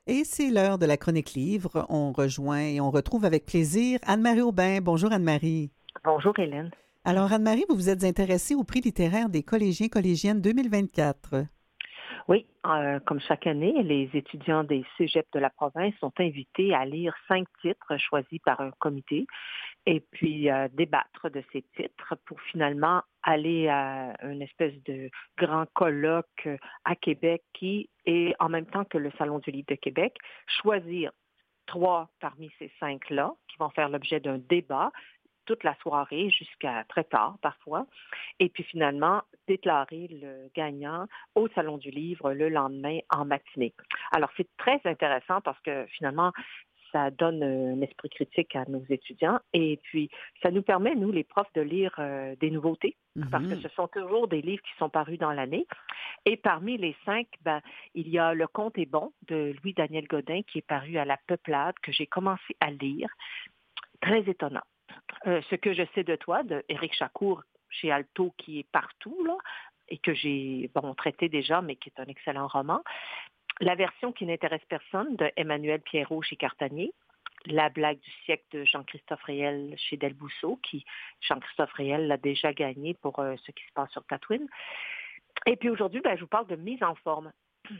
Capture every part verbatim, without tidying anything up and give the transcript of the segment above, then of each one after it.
Et c'est l'heure de la chronique livre. On rejoint et on retrouve avec plaisir Anne-Marie Aubin. Bonjour Anne-Marie. Bonjour Hélène. Alors Anne-Marie, vous vous êtes intéressée au prix littéraire des collégiens collégiennes deux mille vingt-quatre. Oui, euh, comme chaque année, les étudiants des cégeps de la province sont invités à lire cinq titres choisis par un comité et puis euh, débattre de ces titres pour finalement aller à une espèce de grand colloque à Québec qui est en même temps que le Salon du livre de Québec, choisir trois parmi ces cinq-là qui vont faire l'objet d'un débat toute la soirée jusqu'à très tard parfois, et puis finalement déclarer le gagnant au Salon du livre le lendemain en matinée. Alors c'est très intéressant parce que finalement, ça donne un esprit critique à nos étudiants et puis ça nous permet, nous, les profs, de lire euh, des nouveautés parce que Mhm. ce sont toujours des livres qui sont parus dans l'année. Et parmi les cinq, ben, il y a Le Conte est bon de Louis-Daniel Godin qui est paru à La Peuplade, que j'ai commencé à lire. Très étonnant. Euh, ce que je sais de toi, de Éric Chacour chez Alto, qui est partout, là, et que j'ai bon traité déjà, mais qui est un excellent roman. La version qui n'intéresse personne de Emmanuel Pierrot chez Cartanier. La blague du siècle de Jean-Christophe Réel chez Delbousseau, qui, Jean-Christophe Réel l'a déjà gagné pour euh, ce qui se passe sur Tatooine. Et puis aujourd'hui, ben, je vous parle de Mise en forme.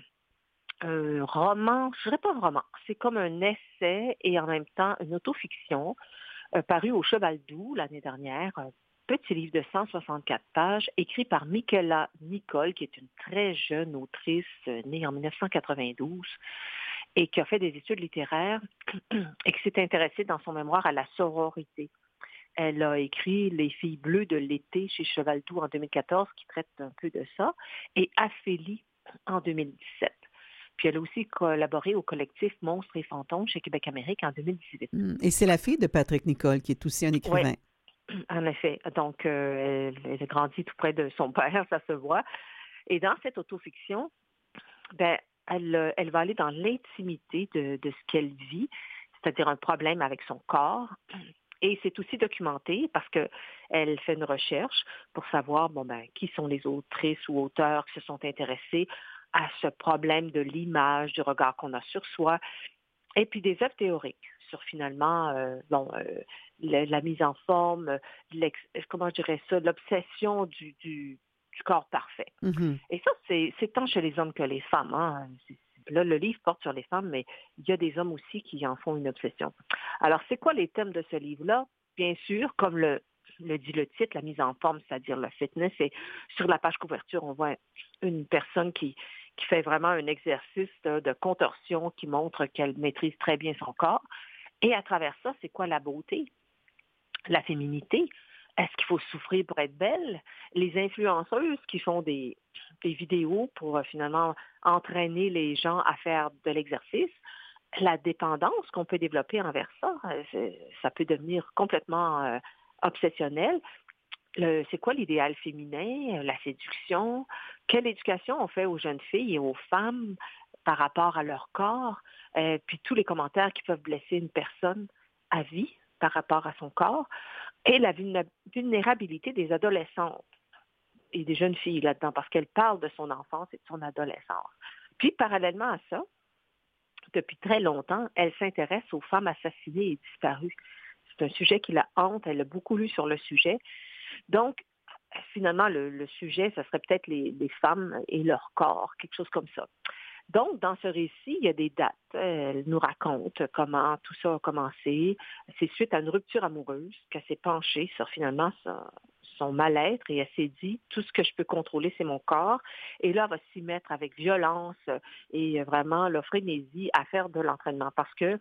Un roman, je dirais pas un roman, c'est comme un essai et en même temps une autofiction euh, paru au Cheval Doux l'année dernière, un petit livre de cent soixante-quatre pages, écrit par Michaela Nicole, qui est une très jeune autrice euh, née en dix-neuf cent quatre-vingt-douze et qui a fait des études littéraires et qui s'est intéressée dans son mémoire à la sororité. Elle a écrit Les filles bleues de l'été chez Cheval Doux en deux mille quatorze, qui traite un peu de ça, et Aphélie en deux mille dix-sept. Puis elle a aussi collaboré au collectif Monstres et fantômes chez Québec Amérique en deux mille dix-huit. Mm. Et c'est la fille de Patrick Nicole qui est aussi un Oui, écrivain. en effet. Donc, euh, elle, elle a grandi tout près de son père, ça se voit. Et dans cette autofiction, ben, elle, euh, elle va aller dans l'intimité de, de ce qu'elle vit, c'est-à-dire un problème avec son corps. Et c'est aussi documenté parce qu'elle fait une recherche pour savoir bon, ben, qui sont les autrices ou auteurs qui se sont intéressés à ce problème de l'image, du regard qu'on a sur soi, et puis des œuvres théoriques sur finalement euh, bon, euh, la, la mise en forme, l'ex, comment je dirais ça, l'obsession du, du, du corps parfait. Mhm. Et ça, c'est, c'est tant chez les hommes que les femmes. Hein. C'est- Là, le livre porte sur les femmes, mais il y a des hommes aussi qui en font une obsession. Alors, c'est quoi les thèmes de ce livre-là? Bien sûr, comme le, le dit le titre, la mise en forme, c'est-à-dire le fitness. Et sur la page couverture, on voit une personne qui, qui fait vraiment un exercice de, de contorsion qui montre qu'elle maîtrise très bien son corps. Et à travers ça, c'est quoi la beauté? La féminité? Est-ce qu'il faut souffrir pour être belle? Les influenceuses qui font des, des vidéos pour euh, finalement entraîner les gens à faire de l'exercice, la dépendance qu'on peut développer envers ça, euh, c'est- ça peut devenir complètement euh, obsessionnel. Le- c'est quoi l'idéal féminin, euh, la séduction? Quelle éducation on fait aux jeunes filles et aux femmes par rapport à leur corps? Euh, puis tous les commentaires qui peuvent blesser une personne à vie par rapport à son corps et la vulna- vulnérabilité des adolescentes et des jeunes filles là-dedans, parce qu'elle parle de son enfance et de son adolescence. Puis, parallèlement à ça, depuis très longtemps, elle s'intéresse aux femmes assassinées et disparues. C'est un sujet qui la hante, elle a beaucoup lu sur le sujet. Donc, finalement, le, le sujet, ce serait peut-être les, les femmes et leur corps, quelque chose comme ça. Donc, dans ce récit, il y a des dates. Elle nous raconte comment tout ça a commencé. C'est suite à une rupture amoureuse qu'elle s'est penchée sur finalement son, son mal-être et elle s'est dit, tout ce que je peux contrôler, c'est mon corps. Et là, elle va s'y mettre avec violence et vraiment la frénésie à faire de l'entraînement parce que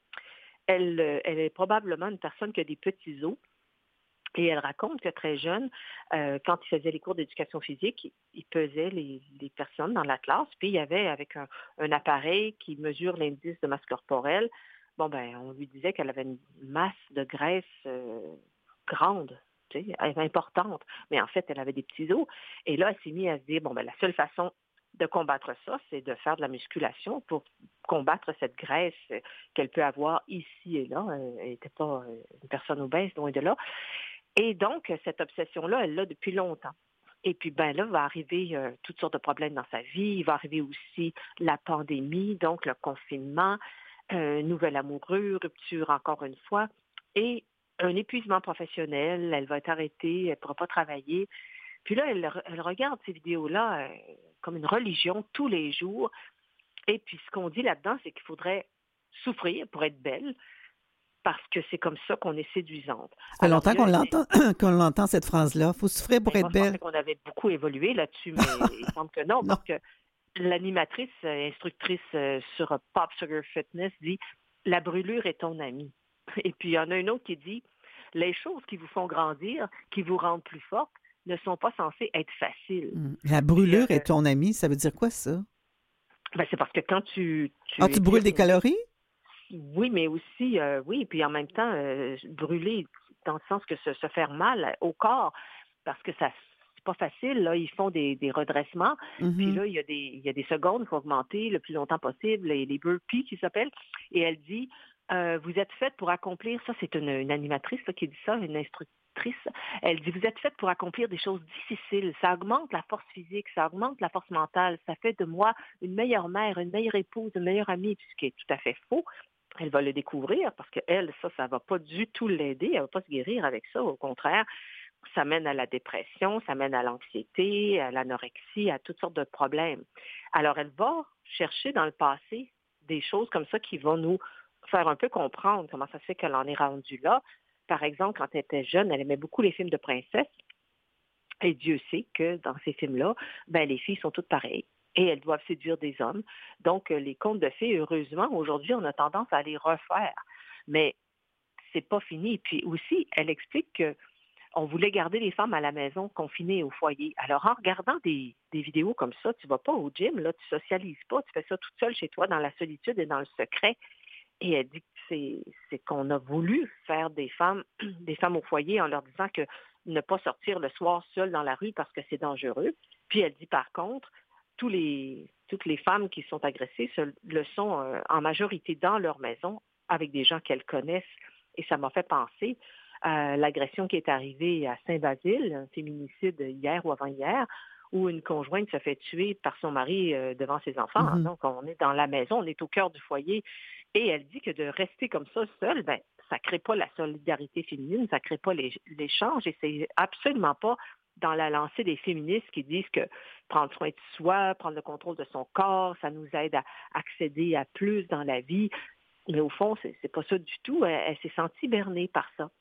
elle, elle est probablement une personne qui a des petits os. Et elle raconte que très jeune, euh, quand il faisait les cours d'éducation physique, il, il pesait les, les personnes dans la classe, puis il y avait avec un, un appareil qui mesure l'indice de masse corporelle. Bon, ben, on lui disait qu'elle avait une masse de graisse euh, grande, tu sais, importante, mais en fait, elle avait des petits os. Et là, elle s'est mise à se dire, bon, ben, la seule façon de combattre ça, c'est de faire de la musculation pour combattre cette graisse qu'elle peut avoir ici et là. Elle n'était pas une personne obèse, loin de là. Et donc, cette obsession-là, elle l'a depuis longtemps. Et puis, ben là, va arriver euh, toutes sortes de problèmes dans sa vie. Il va arriver aussi la pandémie, donc le confinement, euh, nouvel amoureux, rupture encore une fois, et un épuisement professionnel. Elle va être arrêtée, elle ne pourra pas travailler. Puis là, elle, elle regarde ces vidéos-là euh, comme une religion tous les jours. Et puis, ce qu'on dit là-dedans, c'est qu'il faudrait souffrir pour être belle, parce que c'est comme ça qu'on est séduisante. Ça fait Alors, longtemps il y a qu'on un, l'entend, qu'on l'entend, cette phrase-là. Faut souffrir pour ben, être moi, je pensais belle. qu'on avait beaucoup évolué là-dessus, mais il semble que non, Non. parce que l'animatrice, euh, instructrice euh, sur Pop Sugar Fitness dit la brûlure est ton amie. Et puis il y en a une autre qui dit les choses qui vous font grandir, qui vous rendent plus forte, ne sont pas censées être faciles. Mm. La Puis euh, brûlure est ton ami, ça veut dire quoi, ça? ben, c'est parce que quand tu, Ah, tu tu brûles étires des une liste, calories? oui, mais aussi, euh, oui, puis en même temps, euh, brûler dans le sens que se, se faire mal au corps, parce que ça c'est pas facile, là, ils font des, des redressements, puis Mhm. là, il y a des, il y a des secondes, il faut augmenter le plus longtemps possible, les, les burpees qui s'appellent, et elle dit, euh, vous êtes faite pour accomplir, ça c'est une, une animatrice là, qui dit ça, une instructrice, elle dit, vous êtes faite pour accomplir des choses difficiles, ça augmente la force physique, ça augmente la force mentale, ça fait de moi une meilleure mère, une meilleure épouse, une meilleure amie, ce qui est tout à fait faux. Elle va le découvrir parce qu'elle, ça, ça ne va pas du tout l'aider. Elle ne va pas se guérir avec ça. Au contraire, ça mène à la dépression, ça mène à l'anxiété, à l'anorexie, à toutes sortes de problèmes. Alors, elle va chercher dans le passé des choses comme ça qui vont nous faire un peu comprendre comment ça se fait qu'elle en est rendue là. Par exemple, quand elle était jeune, elle aimait beaucoup les films de princesses. Et Dieu sait que dans ces films-là, ben, les filles sont toutes pareilles et elles doivent séduire des hommes. Donc, euh, les contes de fées, heureusement, aujourd'hui, on a tendance à les refaire. Mais c'est pas fini. Puis aussi, elle explique que on voulait garder les femmes à la maison, confinées au foyer. Alors, en regardant des, des vidéos comme ça, tu vas pas au gym, là, tu socialises pas, tu fais ça toute seule chez toi dans la solitude et dans le secret. Et elle dit que c'est, c'est qu'on a voulu faire des femmes, des femmes au foyer en leur disant que ne pas sortir le soir seule dans la rue parce que c'est dangereux. Puis elle dit par contre, tous les, toutes les femmes qui sont agressées se, le sont euh, en majorité dans leur maison avec des gens qu'elles connaissent. Et ça m'a fait penser à l'agression qui est arrivée à Saint-Basile, un féminicide hier ou avant-hier, où une conjointe se fait tuer par son mari euh, devant ses enfants. Mhm. Donc, on est dans la maison, on est au cœur du foyer. Et elle dit que de rester comme ça seule, ben, ça ne crée pas la solidarité féminine, ça ne crée pas les- l'échange et c'est absolument pas dans la lancée des féministes qui disent que prendre soin de soi, prendre le contrôle de son corps, ça nous aide à accéder à plus dans la vie. Mais au fond, c'est, c'est pas ça du tout. Elle, elle s'est sentie bernée par ça.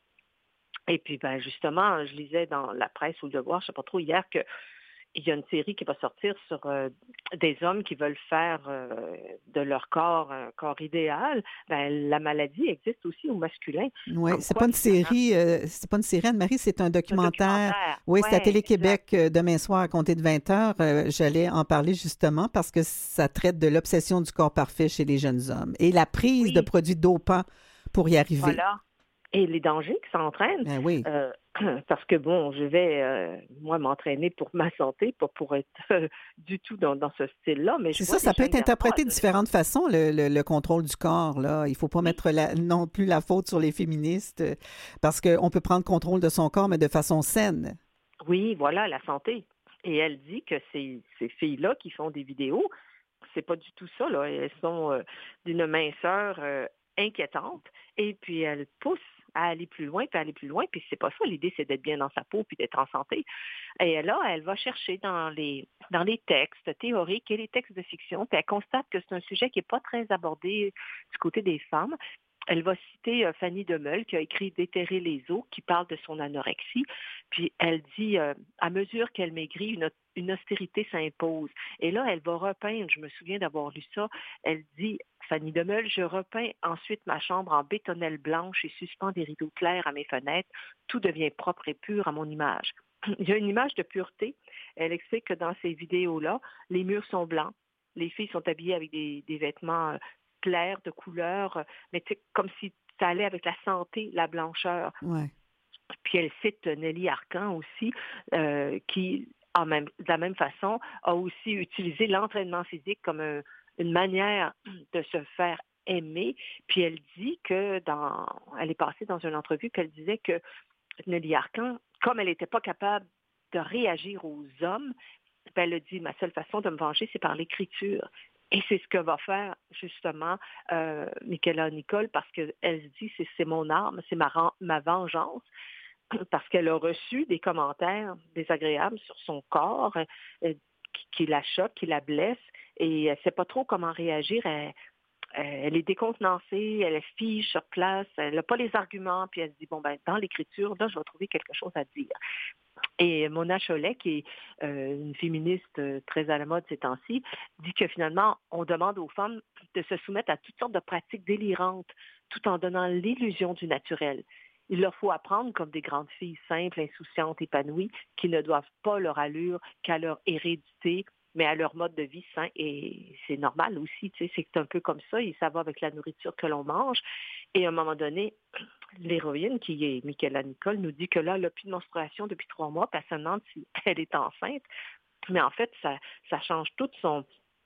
Et puis, ben, justement, je lisais dans la presse ou le Devoir, je ne sais pas trop, hier, que il y a une série qui va sortir sur euh, des hommes qui veulent faire euh, de leur corps un corps idéal. Ben, la maladie existe aussi au masculin. Oui, Comme c'est pas quoi, une finalement, série, euh, c'est pas une série, Anne-Marie, c'est un c'est un documentaire. documentaire. Oui, c'est à Ouais, exact. Télé-Québec euh, demain soir à compter de vingt heures. Euh, j'allais en parler justement parce que ça traite de l'obsession du corps parfait chez les jeunes hommes et la prise de Oui, produits dopants pour y arriver. voilà. Et les dangers que ça entraîne. Ben oui. euh, parce que, bon, je vais, euh, moi, m'entraîner pour ma santé, pas pour être euh, du tout dans, dans ce style-là, mais je C'est ça, vois des ça peut être jeunes garçons, interprété de adolescents. différentes façons, le, le- le contrôle du corps, là. Il faut pas Oui, mettre la- non plus la faute sur les féministes euh, parce qu'on peut prendre contrôle de son corps, mais de façon saine. oui, voilà, la santé. Et elle dit que ces, ces filles-là qui font des vidéos, c'est pas du tout ça, là. Elles sont euh, d'une minceur euh, inquiétante et puis elles poussent à aller plus loin, puis à aller plus loin, puis c'est pas ça. L'idée, c'est d'être bien dans sa peau puis d'être en santé. Et là, elle va chercher dans les dans les textes théoriques et les textes de fiction, puis elle constate que c'est un sujet qui n'est pas très abordé du côté des femmes. Elle va citer euh, Fanny Demeul, qui a écrit Déterrer les os, qui parle de son anorexie. Puis elle dit, euh, à mesure qu'elle maigrit, une, une austérité s'impose. Et là, elle va repeindre, je me souviens d'avoir lu ça, elle dit, Fanny Demeul, je repeins ensuite ma chambre en bétonnelle blanche et suspends des rideaux clairs à mes fenêtres. Tout devient propre et pur à mon image. Il y a une image de pureté. Elle explique que dans ces vidéos-là, les murs sont blancs. Les filles sont habillées avec des, des vêtements euh, clairs, de couleur, euh, mais tu sais, comme si ça allait avec la santé, la blancheur. Ouais. Puis elle cite Nelly Arcan aussi, euh, qui, en même, de la même façon, a aussi utilisé l'entraînement physique comme un- une manière de se faire aimer. Puis elle dit que dans, elle est passée dans une entrevue qu'elle disait que Nelly Arcan, comme elle n'était pas capable de réagir aux hommes, ben, elle a dit, ma seule façon de me venger, c'est par l'écriture. Et c'est ce que va faire justement euh, Michaela Nicole, parce qu'elle se dit, c'est, c'est mon arme, c'est ma, ma vengeance, parce qu'elle a reçu des commentaires désagréables sur son corps euh, qui, qui la choquent, qui la blessent, et elle ne sait pas trop comment réagir. Elle, elle est décontenancée, elle est fige sur place, elle n'a pas les arguments, puis elle se dit, bon, ben dans l'écriture, là, je vais trouver quelque chose à dire. Et Mona Chollet, qui est euh, une féministe euh, très à la mode ces temps-ci, dit que finalement, on demande aux femmes de se soumettre à toutes sortes de pratiques délirantes, tout en donnant l'illusion du naturel. Il leur faut apprendre comme des grandes filles simples, insouciantes, épanouies, qui ne doivent pas leur allure qu'à leur hérédité, mais à leur mode de vie sain. Et c'est normal aussi, tu sais, c'est un peu comme ça, et ça va avec la nourriture que l'on mange. Et à un moment donné, l'héroïne, qui est Michaela Nicole, nous dit que là, elle n'a plus de menstruation depuis trois mois, puis elle se demande si elle est enceinte. Mais en fait, ça, ça change tout son,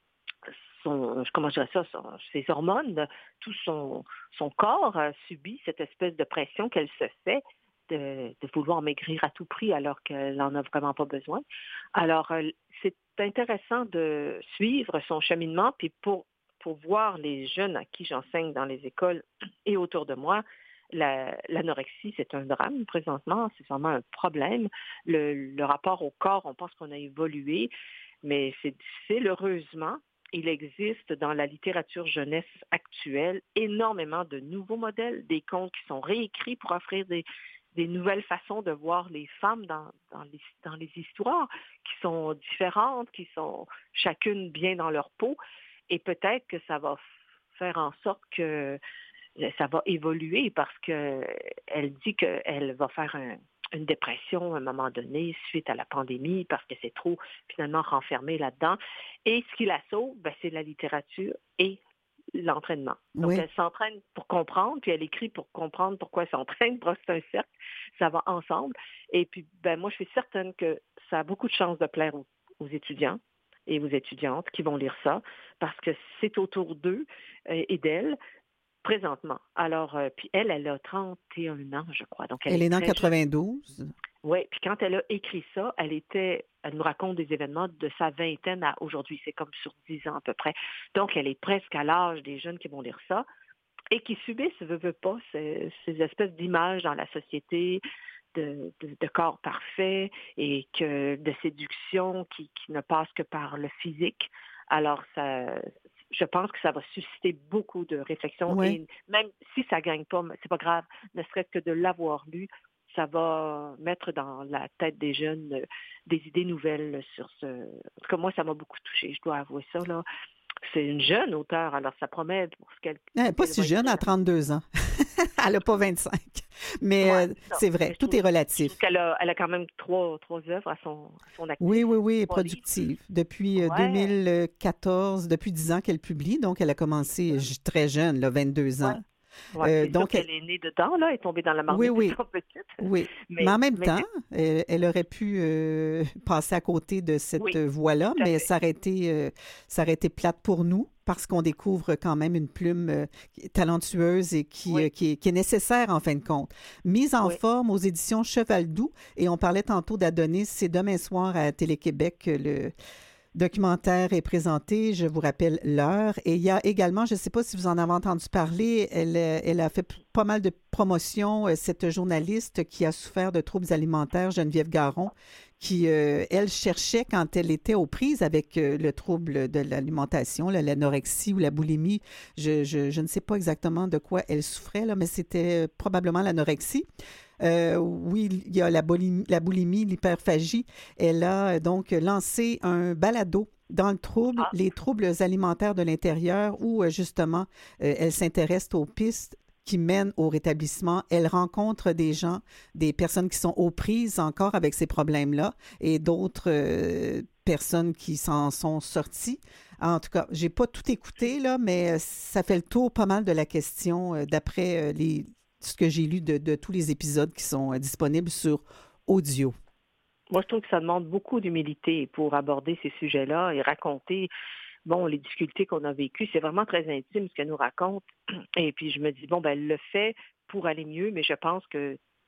son, comment je dirais ça, son, ses hormones, tout son, son corps euh, subit cette espèce de pression qu'elle se fait de, de vouloir maigrir à tout prix alors qu'elle n'en a vraiment pas besoin. Alors, euh, c'est intéressant de suivre son cheminement, puis pour pour voir les jeunes à qui j'enseigne dans les écoles et autour de moi, la, l'anorexie, c'est un drame présentement, c'est vraiment un problème. Le, le rapport au corps, on pense qu'on a évolué, mais c'est difficile. Heureusement, il existe dans la littérature jeunesse actuelle énormément de nouveaux modèles, des contes qui sont réécrits pour offrir des, des nouvelles façons de voir les femmes dans, dans, les, dans les histoires qui sont différentes, qui sont chacune bien dans leur peau. Et peut-être que ça va faire en sorte que ça va évoluer parce qu'elle dit qu'elle va faire un, une dépression à un moment donné suite à la pandémie parce que c'est trop finalement renfermé là-dedans. Et ce qui la sauve, ben, c'est la littérature et l'entraînement. Donc, Oui. elle s'entraîne pour comprendre, puis elle écrit pour comprendre pourquoi elle s'entraîne. C'est un cercle, ça va ensemble. Et puis, ben, moi, je suis certaine que ça a beaucoup de chances de plaire aux, aux étudiants et aux étudiantes qui vont lire ça, parce que c'est autour d'eux euh, et d'elle présentement. Alors, euh, puis elle, elle a trente et un ans, je crois. Donc, elle, Elle est est née en très jeune. quatre-vingt-douze. Oui, puis quand elle a écrit ça, elle était, elle nous raconte des événements de sa vingtaine à aujourd'hui. C'est comme sur dix ans à peu près. Donc, elle est presque à l'âge des jeunes qui vont lire ça et qui subissent, veut, veut pas, ces, ces espèces d'images dans la société, De, de, de corps parfait et que de séduction qui, qui ne passe que par le physique. Alors, ça, je pense que ça va susciter beaucoup de réflexion Oui. et même si ça ne gagne pas, c'est pas grave, ne serait-ce que de l'avoir lu, ça va mettre dans la tête des jeunes euh, des idées nouvelles sur ce... En tout cas, moi, ça m'a beaucoup touchée, je dois avouer ça, là. C'est une jeune auteure, alors ça promet pour ce qu'elle, Elle n'est ce pas qu'elle si va jeune, à écrire. trente-deux ans. Elle n'a pas vingt-cinq. Mais Ouais, euh, c'est ça. c'est Mais vrai, je tout trouve, est je trouve relatif. qu'elle a, elle a quand même trois, trois œuvres à son, à son Oui, actif, oui, oui, elle est trois livres. productive. Depuis euh, Ouais, deux mille quatorze, depuis dix ans qu'elle publie, donc elle a commencé j- très jeune, là, vingt-deux ouais, ans. ouais. Euh, C'est sûr donc, elle- qu'elle est née dedans, là, elle est tombée dans la oui, marmite oui, étant petite. oui. Mais Mais, en même mais temps, c'est, elle, elle aurait pu euh, passer à côté de cette oui, voie-là, tout à mais fait. ça aurait été, euh, ça aurait été plate pour nous parce qu'on découvre quand même une plume euh, talentueuse et qui, euh, Oui, qui, est, qui est nécessaire en fin de compte. Mise en oui. forme aux éditions Cheval Doux, et on parlait tantôt d'Adonis, c'est demain soir à Télé-Québec que le documentaire est présenté, je vous rappelle l'heure. Et il y a également, je ne sais pas si vous en avez entendu parler, elle, euh, elle a fait p- pas mal de promotions, euh, cette journaliste qui a souffert de troubles alimentaires, Geneviève Garon, qui, euh, elle, cherchait quand elle était aux prises avec euh, le trouble de l'alimentation, là, l'anorexie ou la boulimie. Je, je, je ne sais pas exactement de quoi elle souffrait, là, mais c'était euh, probablement l'anorexie. Euh, oui, il y a la boulimie, la boulimie, l'hyperphagie. Elle a euh, donc lancé un balado dans le trouble, Ah, les troubles alimentaires de l'intérieur, où euh, justement, euh, elle s'intéresse aux pistes qui mènent au rétablissement. Elle rencontre des gens, des personnes qui sont aux prises encore avec ces problèmes-là et d'autres euh, personnes qui s'en sont sorties. En tout cas, j'ai pas tout écouté, là, mais euh, ça fait le tour pas mal de la question euh, d'après euh, les, ce que j'ai lu de, de tous les épisodes qui sont euh, disponibles sur audio. moi, je trouve que ça demande beaucoup d'humilité pour aborder ces sujets-là et raconter, bon, les difficultés qu'on a vécues. C'est vraiment très intime ce qu'elle nous raconte. Et puis, je me dis, bon, ben, elle le fait pour aller mieux, mais je pense que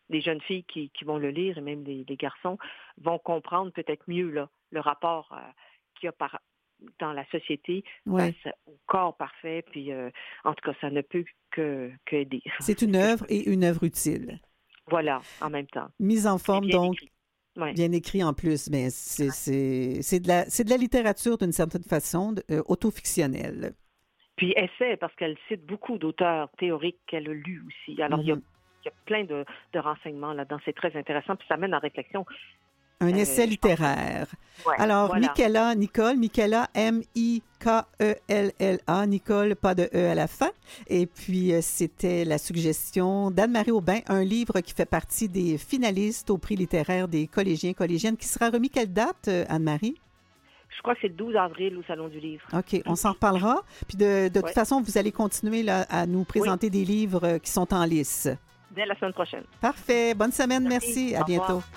les jeunes filles qui, qui vont le lire et même les, les garçons vont comprendre peut-être mieux là, le rapport euh, qu'il y a par, dans la société ouais. face au corps parfait. Puis, euh, en tout cas, ça ne peut que, que aider. C'est une œuvre et une œuvre utile. Voilà, en même temps. Mise en forme, donc, écrit. Ouais. bien écrit en plus, mais c'est, c'est, c'est, de, la, c'est de la littérature d'une certaine façon, de, euh, autofictionnelle. Puis essai, parce qu'elle cite beaucoup d'auteurs théoriques qu'elle a lus aussi. Alors, mm-hmm. il, y a, il y a plein de, de renseignements là-dedans. C'est très intéressant, puis ça mène en réflexion. Un euh, essai littéraire. Ouais, Alors, voilà. Michaela, Nicole, Michaela, M I K E L L A, Nicole, pas de E à la fin. Et puis, euh, c'était la suggestion d'Anne-Marie Aubin, un livre qui fait partie des finalistes au prix littéraire des collégiens et collégiennes, qui sera remis quelle date, euh, Anne-Marie? Je crois que c'est le douze avril au Salon du Livre. OK, on s'en reparlera. Puis, de, de ouais. toute façon, vous allez continuer là, à nous présenter oui. des livres qui sont en lice. Dès la semaine prochaine. Parfait. Bonne semaine. Merci. merci. À bientôt. Revoir.